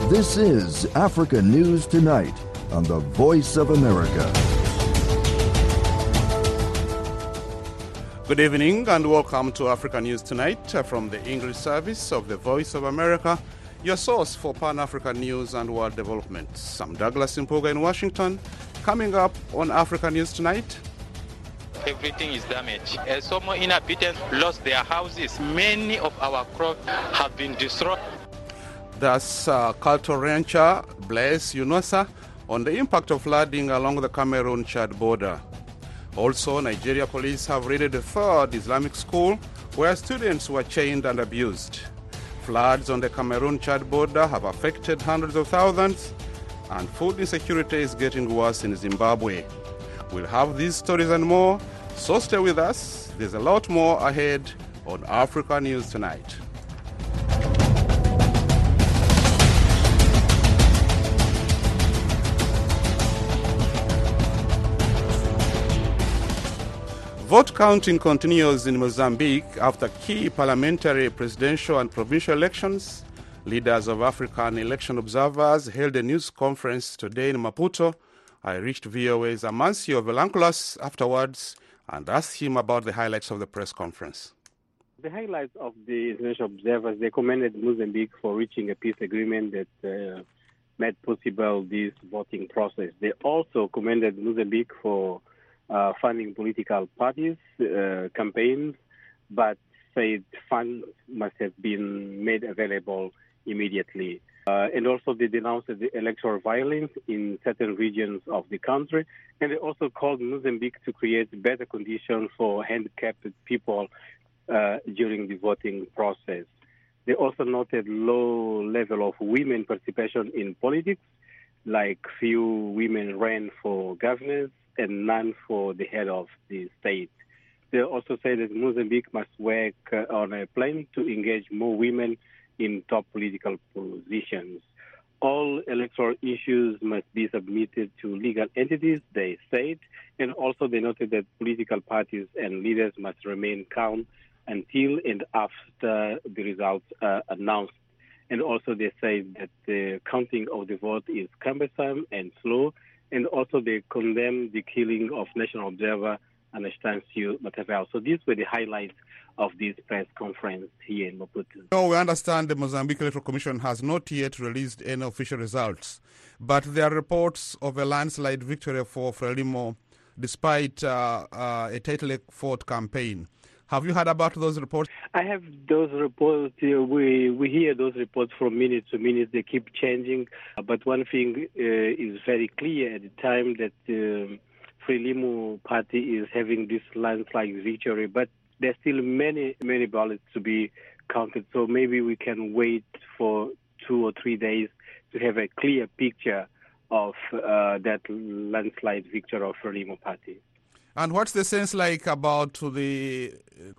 This is Africa News Tonight on the Voice of America. Good evening and welcome to Africa News Tonight from the English service of the Voice of America, your source for Pan-African news and world developments. I'm Douglas Impoga in Washington. Coming up on Africa News Tonight. Everything is damaged. Some inhabitants lost their houses. Many of our crops have been destroyed. That's cultural rancher Blaise Yunosa on the impact of flooding along the Cameroon-Chad border. Also, Nigeria police have raided a third Islamic school where students were chained and abused. Floods on the Cameroon-Chad border have affected hundreds of thousands, and food insecurity is getting worse in Zimbabwe. We'll have these stories and more, so stay with us. There's a lot more ahead on Africa News Tonight. Vote counting continues in Mozambique after key parliamentary, presidential and provincial elections. Leaders of African election observers held a news conference today in Maputo. I reached VOA's Amancio Velanculas afterwards and asked him about the highlights of the press conference. The highlights of the international observers, they commended Mozambique for reaching a peace agreement that made possible this voting process. They also commended Mozambique for funding political parties, campaigns, but said funds must have been made available immediately. And also they denounced the electoral violence in certain regions of the country. And they also called Mozambique to create better conditions for handicapped people during the voting process. They also noted low level of women participation in politics, like few women ran for governors and none for the head of the state. They also say that Mozambique must work on a plan to engage more women in top political positions. All electoral issues must be submitted to legal entities, they said, and also they noted that political parties and leaders must remain calm until and after the results are announced. And also they say that the counting of the vote is cumbersome and slow, and also they condemn the killing of national observer Anastasio Matavel. So these were the highlights of this press conference here in Maputo. No, we understand the Mozambique Electoral Commission has not yet released any official results, but there are reports of a landslide victory for Frelimo despite a tightly fought campaign. Have you heard about those reports? I have those reports. We hear those reports from minute to minute. They keep changing. But one thing is very clear at the time that the Frelimo party is having this landslide victory. But there's still many ballots to be counted. So maybe we can wait for 2 or 3 days to have a clear picture of that landslide victory of Frelimo party. And what's the sense like about the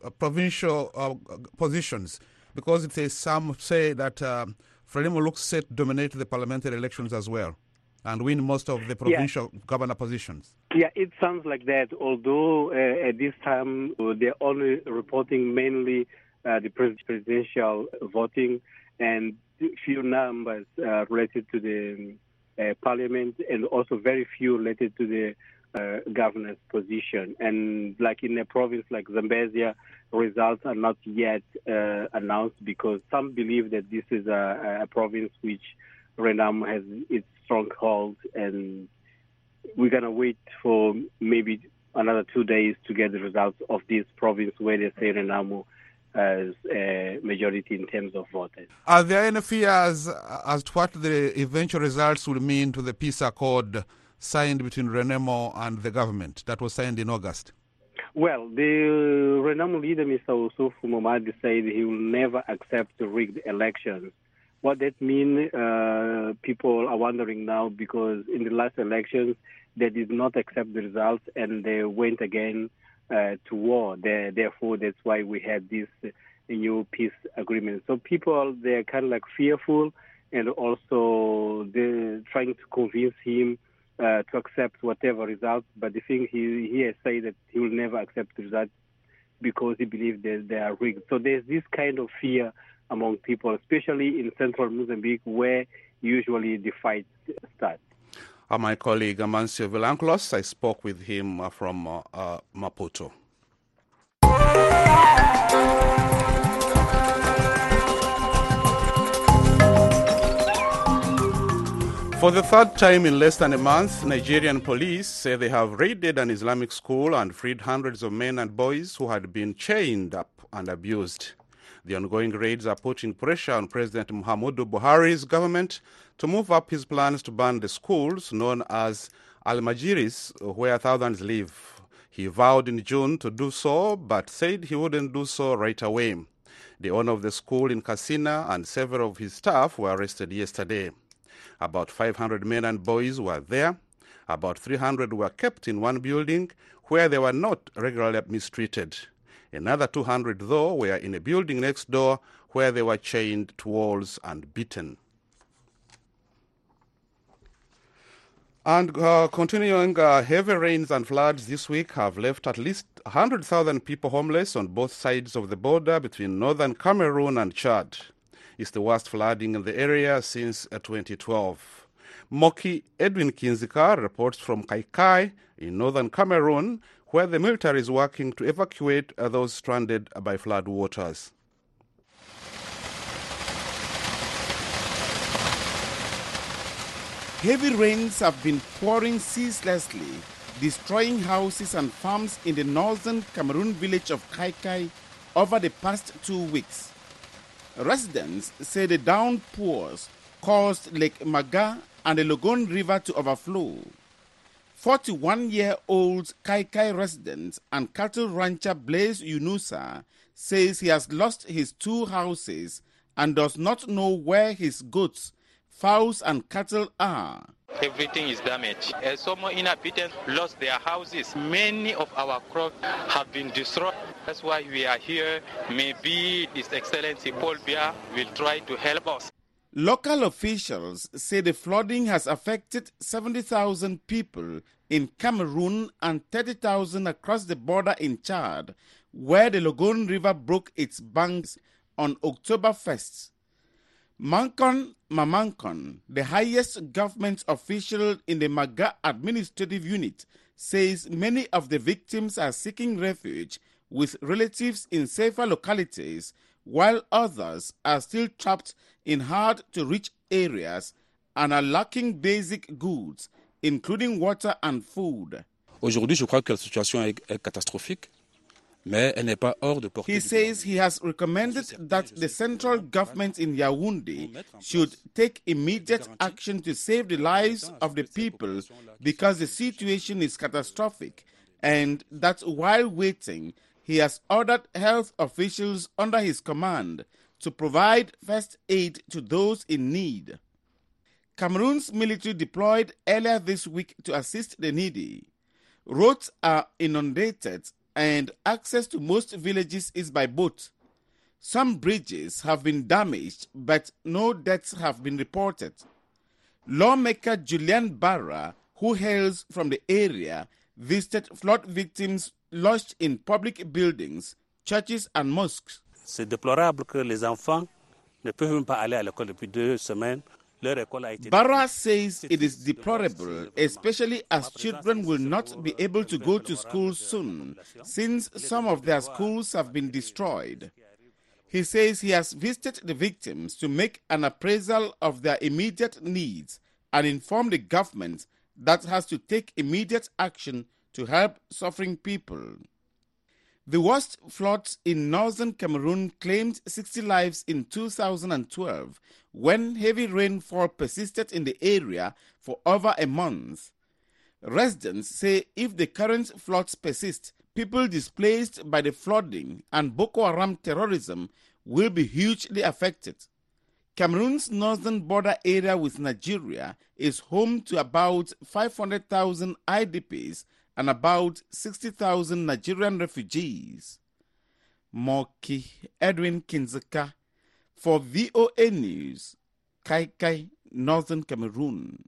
provincial positions? Because some say that Frelimo looks set to dominate the parliamentary elections as well and win most of the provincial governor positions. Yeah, it sounds like that, although at this time they're only reporting mainly the presidential voting and few numbers related to the parliament and also very few related to the governor's position. And like in a province like Zambezia, results are not yet announced because some believe that this is a province which Renamo has its stronghold, and we're going to wait for maybe another 2 days to get the results of this province where they say Renamo has a majority in terms of voters. Are there any fears as to what the eventual results will mean to the peace accord signed between Renamo and the government that was signed in August? Well, the Renamo leader, Mr. Ousuf Momadi, said he will never accept rigged elections. What that means, people are wondering now, because in the last elections, they did not accept the results and they went again to war. Therefore, that's why we had this new peace agreement. So people, they're kind of like fearful, and also they're trying to convince him to accept whatever results. But the thing he has said that he will never accept the results because he believes that they are rigged. So there's this kind of fear among people, especially in central Mozambique, where usually the fights start. My colleague Amancio Vilanculos, I spoke with him from Maputo. For the third time in less than a month, Nigerian police say they have raided an Islamic school and freed hundreds of men and boys who had been chained up and abused. The ongoing raids are putting pressure on President Muhammadu Buhari's government to move up his plans to ban the schools known as Al-Majiris, where thousands live. He vowed in June to do so, but said he wouldn't do so right away. The owner of the school in Katsina and several of his staff were arrested yesterday. About 500 men and boys were there. About 300 were kept in one building where they were not regularly mistreated. Another 200, though, were in a building next door where they were chained to walls and beaten. And continuing, heavy rains and floods this week have left at least 100,000 people homeless on both sides of the border between northern Cameroon and Chad. It's the worst flooding in the area since 2012. Moki Edwin Kinzika reports from Kaikai in northern Cameroon, where the military is working to evacuate those stranded by flood waters. Heavy rains have been pouring ceaselessly, destroying houses and farms in the northern Cameroon village of Kaikai over the past 2 weeks. Residents say the downpours caused Lake Maga and the Logon River to overflow. 41-year-old Kaikai resident and cattle rancher Blaise Yunusa says he has lost his 2 houses and does not know where his goats, fowls and cattle are. Everything is damaged. Some inhabitants lost their houses. Many of our crops have been destroyed. That's why we are here. Maybe His Excellency Paul Biya will try to help us. Local officials say the flooding has affected 70,000 people in Cameroon and 30,000 across the border in Chad, where the Logon River broke its banks on October 1st. Mankon Mamankon, the highest government official in the Maga administrative unit, says many of the victims are seeking refuge with relatives in safer localities, while others are still trapped in hard-to-reach areas and are lacking basic goods, including water and food. Aujourd'hui, je crois que la situation est catastrophique. He says he has recommended that the central government in Yaoundé should take immediate action to save the lives of the people because the situation is catastrophic, and that while waiting, he has ordered health officials under his command to provide first aid to those in need. Cameroon's military deployed earlier this week to assist the needy. Roads are inundated and access to most villages is by boat. Some bridges have been damaged, but no deaths have been reported. Lawmaker Julian Barra, who hails from the area, visited flood victims lodged in public buildings, churches and mosques. C'est déplorable que les enfants ne peuvent même pas aller à l'école depuis 2 semaines. Barra says it is deplorable, especially as children will not be able to go to school soon, since some of their schools have been destroyed. He says he has visited the victims to make an appraisal of their immediate needs and inform the government that has to take immediate action to help suffering people. The worst floods in northern Cameroon claimed 60 lives in 2012 when heavy rainfall persisted in the area for over a month. Residents say if the current floods persist, people displaced by the flooding and Boko Haram terrorism will be hugely affected. Cameroon's northern border area with Nigeria is home to about 500,000 IDPs and about 60,000 Nigerian refugees. Moki Edwin Kinzika for VOA News, Kaikai, Northern Cameroon.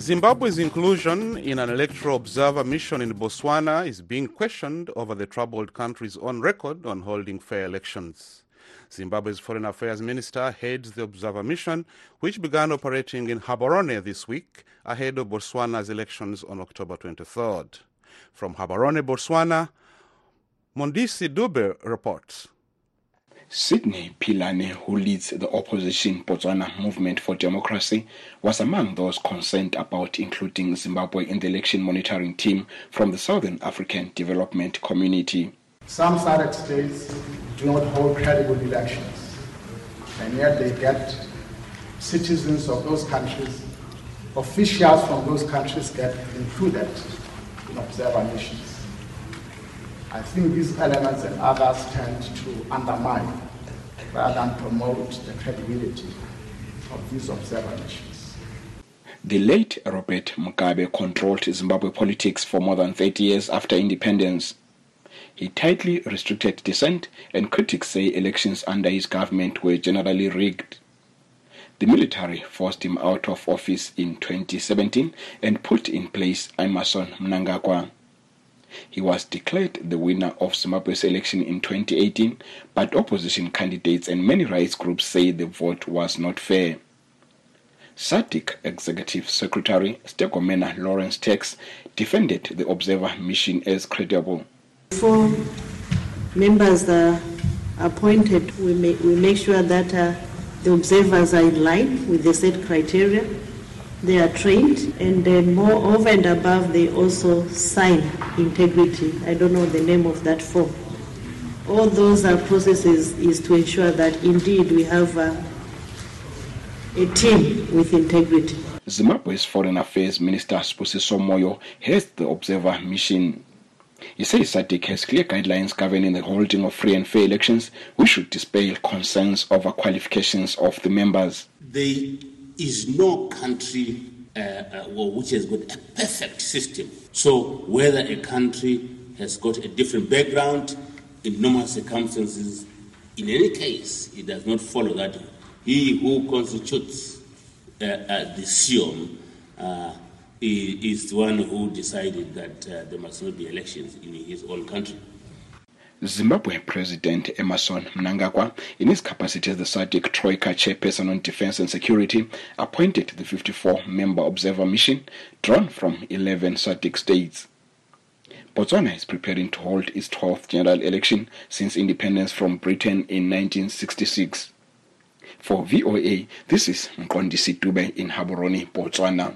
Zimbabwe's inclusion in an electoral observer mission in Botswana is being questioned over the troubled country's own record on holding fair elections. Zimbabwe's Foreign Affairs Minister heads the observer mission, which began operating in Gaborone this week ahead of Botswana's elections on October 23rd. From Gaborone, Botswana, Mondisi Dube reports. Sidney Pilane, who leads the opposition Botswana Movement for Democracy, was among those concerned about including Zimbabwe in the election monitoring team from the Southern African Development Community. Some SADC states do not hold credible elections, and yet they get citizens of those countries, officials from those countries get included in observer missions. I think these elements and others tend to undermine rather than promote the credibility of these observer missions. The late Robert Mugabe controlled Zimbabwe politics for more than 30 years after independence. He tightly restricted dissent, and critics say elections under his government were generally rigged. The military forced him out of office in 2017 and put in place Emmerson Mnangagwa. He was declared the winner of Zimbabwe's election in 2018, but opposition candidates and many rights groups say the vote was not fair. SADC Executive Secretary Stegomena Lawrence Tax defended the observer mission as credible. Before members are appointed, we make sure that the observers are in line with the set criteria. They are trained, and then moreover and above, they also sign integrity. I don't know the name of that form. All those processes is to ensure that indeed we have a team with integrity. Zimbabwe's Foreign Affairs Minister Spusiso Moyo heads the observer mission. He says SADC has clear guidelines governing the holding of free and fair elections, which should dispel concerns over qualifications of the members. There is no country which has got a perfect system. So whether a country has got a different background, in normal circumstances, in any case, it does not follow that he who constitutes the SIOM is the one who decided that there must not be elections in his own country. Zimbabwe President Emmerson Mnangagwa, in his capacity as the SADC Troika Chairperson on Defense and Security, appointed the 54-member observer mission drawn from 11 SADC states. Botswana is preparing to hold its 12th general election since independence from Britain in 1966. For VOA, this is Mqondisi Dube in Gaborone, Botswana.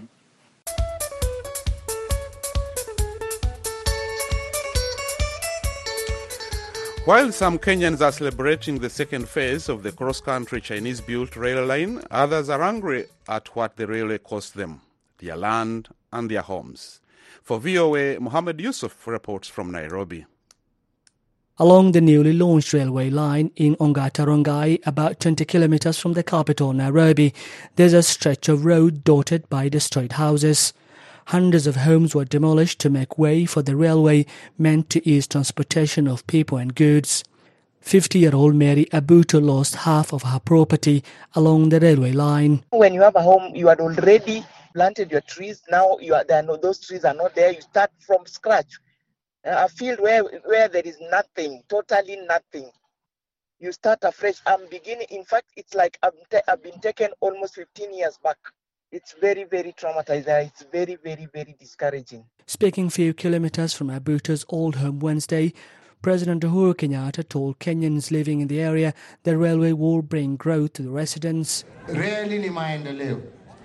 While some Kenyans are celebrating the second phase of the cross-country Chinese-built rail line, others are angry at what the railway cost them, their land and their homes. For VOA, Mohammed Yusuf reports from Nairobi. Along the newly launched railway line in Ongata Rongai, about 20 kilometers from the capital, Nairobi, there's a stretch of road dotted by destroyed houses. Hundreds of homes were demolished to make way for the railway meant to ease transportation of people and goods. 50-year-old Mary Abuto lost half of her property along the railway line. When you have a home, you had already planted your trees. Now those trees are not there. You start from scratch. A field where there is nothing, totally nothing. You start afresh. I'm beginning. In fact, it's like I've been taken almost 15 years back. It's very, very traumatizing. It's very, very, very discouraging. Speaking few kilometers from Abuto's old home Wednesday, President Uhuru Kenyatta told Kenyans living in the area the railway will bring growth to the residents. Reli ni maendeleo.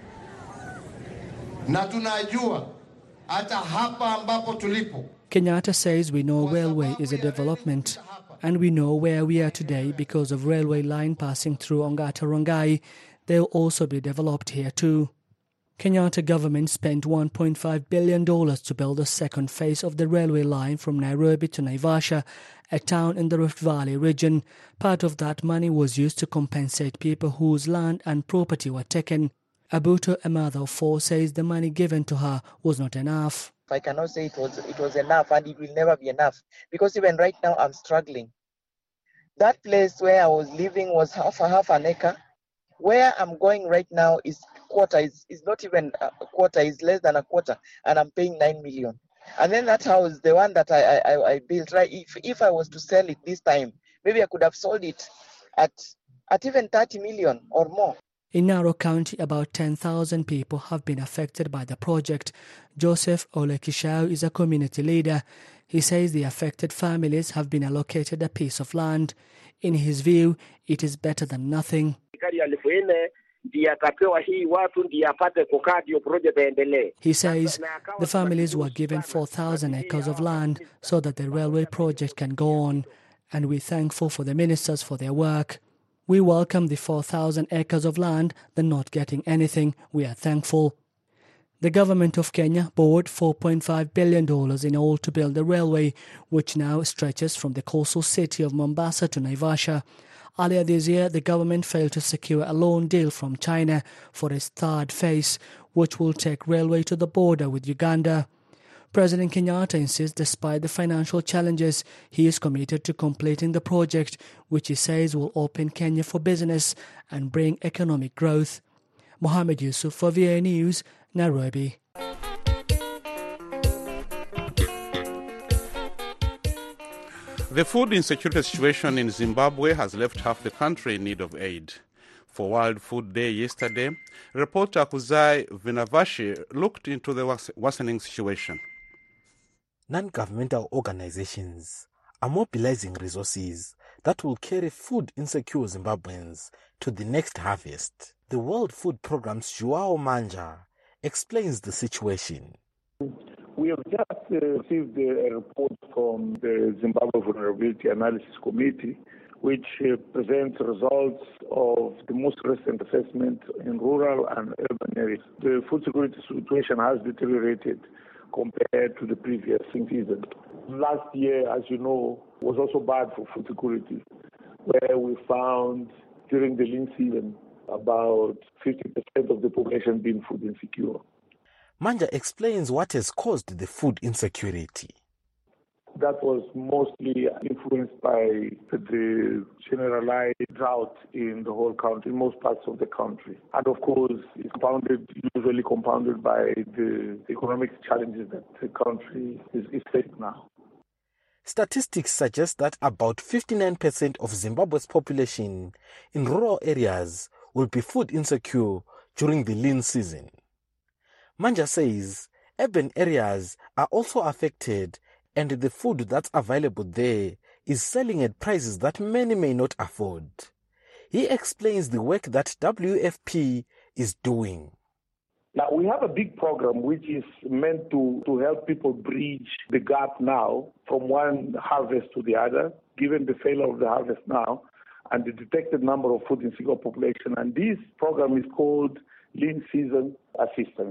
Na tunajua hata hapa ambapo tulipo. Kenyatta says we know railway is a development, and we know where we are today because of railway line passing through Ongata Rongai. They'll also be developed here too. Kenyatta government spent $1.5 billion to build the second phase of the railway line from Nairobi to Naivasha, a town in the Rift Valley region. Part of that money was used to compensate people whose land and property were taken. Abuto, a mother of four, says the money given to her was not enough. I cannot say it was enough, and it will never be enough, because even right now I'm struggling. That place where I was living was half an acre. Where I'm going right now is quarter is not even a quarter, is less than a quarter, and I'm paying 9 million. And then that house, the one that I built, right? If I was to sell it this time, maybe I could have sold it at even 30 million or more. In Narok County, about 10,000 people have been affected by the project. Joseph Olekishau is a community leader. He says the affected families have been allocated a piece of land. In his view, it is better than nothing. He says the families were given 4,000 acres of land so that the railway project can go on, and we're thankful for the ministers for their work. We welcome the 4,000 acres of land. They're not getting anything. We are thankful. The government of Kenya borrowed $4.5 billion in all to build the railway, which now stretches from the coastal city of Mombasa to Naivasha. Earlier this year, the government failed to secure a loan deal from China for its third phase, which will take railway to the border with Uganda. President Kenyatta insists despite the financial challenges, he is committed to completing the project, which he says will open Kenya for business and bring economic growth. Mohammed Yusuf for VOA News, Nairobi. The food insecurity situation in Zimbabwe has left half the country in need of aid. For World Food Day yesterday, reporter Kuzai Vinavashi looked into the worsening situation. Non-governmental organizations are mobilizing resources that will carry food-insecure Zimbabweans to the next harvest. The World Food Programme's Joao Manja explains the situation. We have just received a report from the Zimbabwe Vulnerability Analysis Committee, which presents results of the most recent assessment in rural and urban areas. The food security situation has deteriorated compared to the previous season. Last year, as you know, was also bad for food security, where we found during the lean season about 50% of the population being food insecure. Manja explains what has caused the food insecurity. That was mostly influenced by the generalized drought in the whole country, in most parts of the country. And of course, it's usually compounded by the economic challenges that the country is facing now. Statistics suggest that about 59% of Zimbabwe's population in rural areas will be food insecure during the lean season. Manja says urban areas are also affected, and the food that's available there is selling at prices that many may not afford. He explains the work that WFP is doing. Now, we have a big program which is meant to help people bridge the gap now from one harvest to the other, given the failure of the harvest now and the detected number of food insecure population. And this program is called Lean Season Assistance.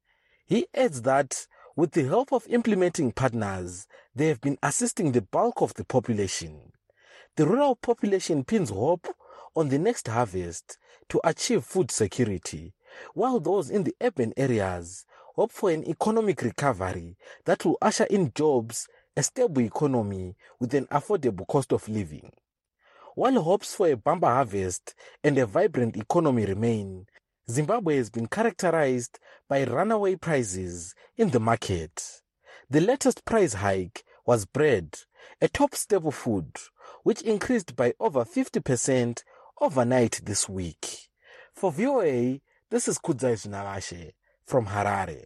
He adds that with the help of implementing partners, they have been assisting the bulk of the population. The rural population pins hope on the next harvest to achieve food security, while those in the urban areas hope for an economic recovery that will usher in jobs, a stable economy with an affordable cost of living. While hopes for a bumper harvest and a vibrant economy remain, Zimbabwe has been characterized by runaway prices in the market. The latest price hike was bread, a top staple food, which increased by over 50% overnight this week. For VOA, this is Kudzai Vinavashi from Harare.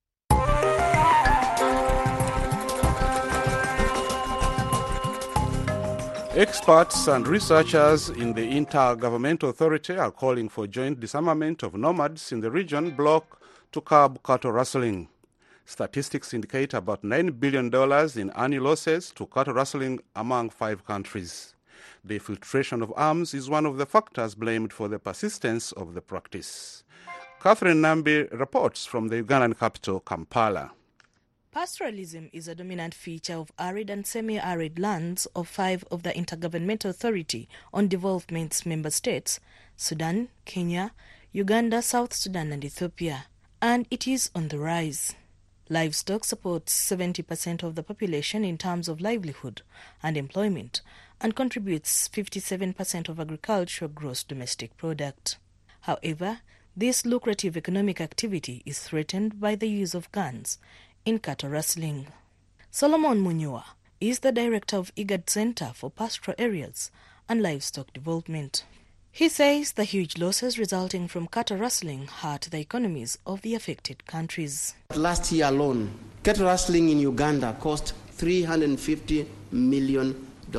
Experts and researchers in the Intergovernmental Authority are calling for joint disarmament of nomads in the region bloc to curb cattle rustling. Statistics indicate about $9 billion in annual losses to cattle rustling among 5 countries. The infiltration of arms is one of the factors blamed for the persistence of the practice. Catherine Nambi reports from the Ugandan capital, Kampala. Pastoralism is a dominant feature of arid and semi-arid lands of 5 of the Intergovernmental Authority on Development's member states, Sudan, Kenya, Uganda, South Sudan and Ethiopia, and it is on the rise. Livestock supports 70% of the population in terms of livelihood and employment and contributes 57% of agricultural gross domestic product. However, this lucrative economic activity is threatened by the use of guns in cattle rustling. Solomon Munyua is the director of IGAD Center for Pastoral Areas and Livestock Development. He says the huge losses resulting from cattle rustling hurt the economies of the affected countries. Last year alone, cattle rustling in Uganda cost $350 million.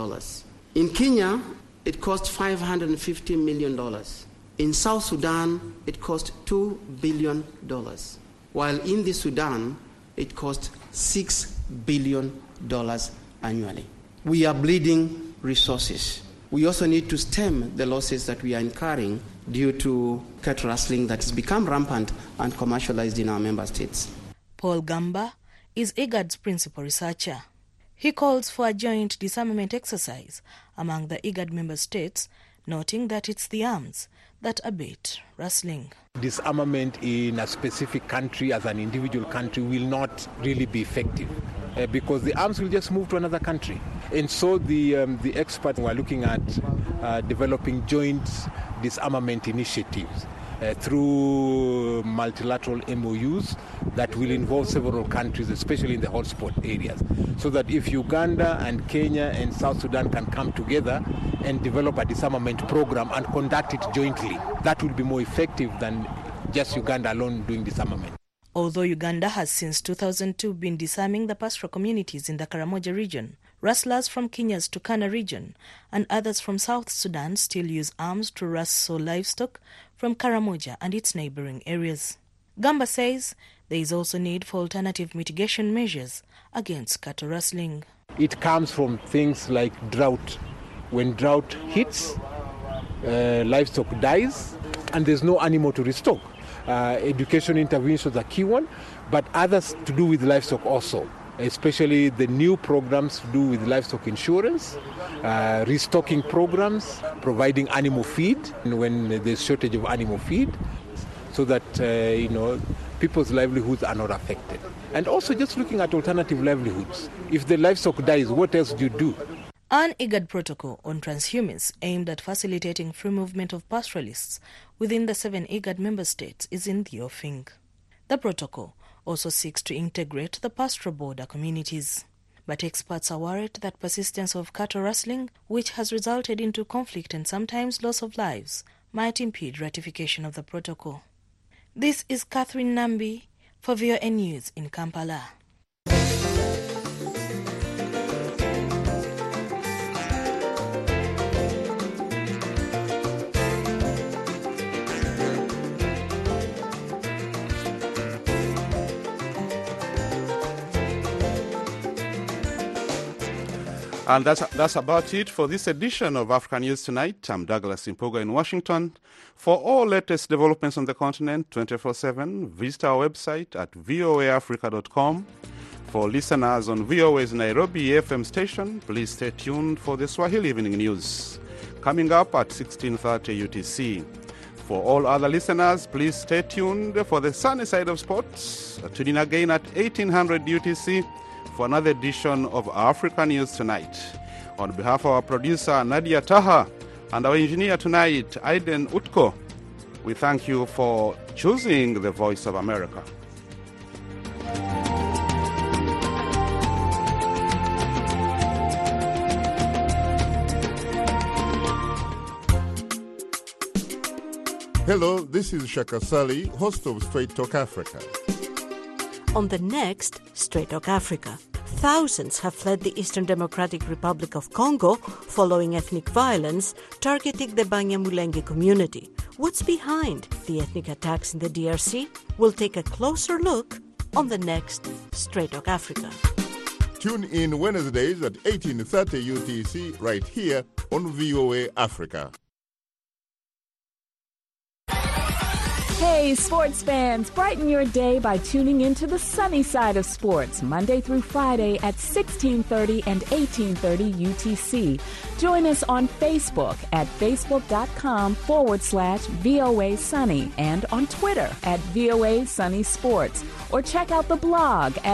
In Kenya, it cost $550 million. In South Sudan, it cost $2 billion. While in the Sudan, it cost $6 billion annually. We are bleeding resources. We also need to stem the losses that we are incurring due to cattle rustling that has become rampant and commercialized in our member states. Paul Gamba is IGAD's principal researcher. He calls for a joint disarmament exercise among the IGAD member states, noting that it's the arms that abate rustling. Disarmament in a specific country as an individual country will not really be effective because the arms will just move to another country. And so the experts were looking at developing joint disarmament initiatives through multilateral MOUs that will involve several countries, especially in the hotspot areas, so that if Uganda and Kenya and South Sudan can come together and develop a disarmament program and conduct it jointly, that will be more effective than just Uganda alone doing disarmament. Although Uganda has since 2002 been disarming the pastoral communities in the Karamoja region, rustlers from Kenya's Turkana region and others from South Sudan still use arms to rustle livestock from Karamoja and its neighboring areas. Gamba says there is also need for alternative mitigation measures against cattle rustling. It comes from things like drought. When drought hits, livestock dies and there's no animal to restock. Education interventions are a key one, but others to do with livestock also, especially the new programs to do with livestock insurance, restocking programs, providing animal feed when there's shortage of animal feed, so that people's livelihoods are not affected. And also just looking at alternative livelihoods. If the livestock dies, what else do you do? An IGAD protocol on transhumance aimed at facilitating free movement of pastoralists within the 7 IGAD member states is in the offing. The protocol also seeks to integrate the pastoral border communities. But experts are worried that persistence of cattle rustling, which has resulted into conflict and sometimes loss of lives, might impede ratification of the protocol. This is Catherine Nambi for VOA News in Kampala. And that's about it for this edition of Africa News Tonight. I'm Douglas Impoga in Washington. For all latest developments on the continent 24/7, visit our website at voaafrica.com. For listeners on VOA's Nairobi FM station, please stay tuned for the Swahili Evening News, coming up at 16:30 UTC. For all other listeners, please stay tuned for the sunny side of sports. Tune in again at 1800 UTC for another edition of Africa News Tonight. On behalf of our producer, Nadia Taha, and our engineer tonight, Aiden Utko, we thank you for choosing the Voice of America. Hello, this is Shaka Sali, host of Straight Talk Africa. On the next Straight Talk Africa, thousands have fled the Eastern Democratic Republic of Congo following ethnic violence targeting the Banyamulenge community. What's behind the ethnic attacks in the DRC? We'll take a closer look on the next Straight Talk Africa. Tune in Wednesdays at 18:30 UTC right here on VOA Africa. Hey, sports fans, brighten your day by tuning into the sunny side of sports, Monday through Friday at 16:30 and 18:30 UTC. Join us on Facebook at facebook.com/VOA Sunny and on Twitter at VOA Sunny Sports. Or check out the blog at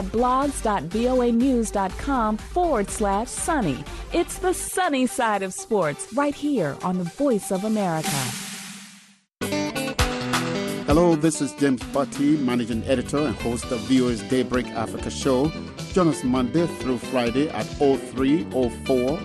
blogs.voanews.com/sunny. It's the sunny side of sports right here on the Voice of America. Hello, this is James Butty, Managing Editor and host of VOA's Daybreak Africa show. Join us Monday through Friday at 03, 04,